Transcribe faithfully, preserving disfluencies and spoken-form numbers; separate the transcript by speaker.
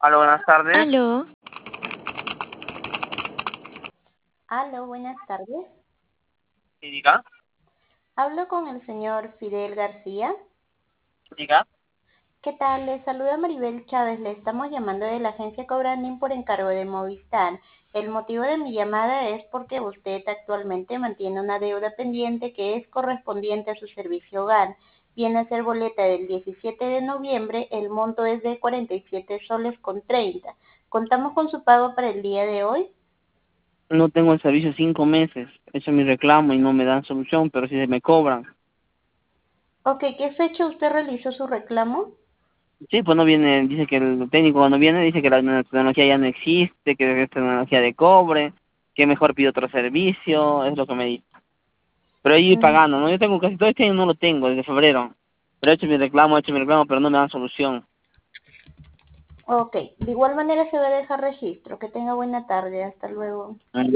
Speaker 1: Aló, buenas tardes.
Speaker 2: Aló,
Speaker 3: Aló, buenas tardes.
Speaker 1: Sí, diga,
Speaker 3: Hablo con el señor Fidel García.
Speaker 1: diga.
Speaker 3: ¿Qué tal? Le saluda Maribel Chávez. Le estamos llamando de la agencia Cobrandín por encargo de Movistar. El motivo de mi llamada es porque usted actualmente mantiene una deuda pendiente que es correspondiente a su servicio hogar. Viene a ser boleta del diecisiete de noviembre. El monto es de cuarenta y siete soles con treinta. ¿Contamos con su pago para el día de hoy?
Speaker 1: No tengo el servicio cinco meses. He hecho mi reclamo y no me dan solución, pero si se me cobran.
Speaker 3: Ok, ¿qué fecha usted realizó su reclamo?
Speaker 1: Sí, pues no viene, dice que el técnico cuando viene dice que la nueva tecnología ya no existe, que es tecnología de cobre, que mejor pide otro servicio, es lo que me dice. Pero ahí
Speaker 3: Mm.
Speaker 1: pagando, ¿no? Yo tengo casi todo este año no lo tengo, desde febrero. Pero he hecho mi reclamo, he hecho mi reclamo, pero no me dan solución.
Speaker 3: Ok, de igual manera se va a dejar registro. Que tenga buena tarde. Hasta luego.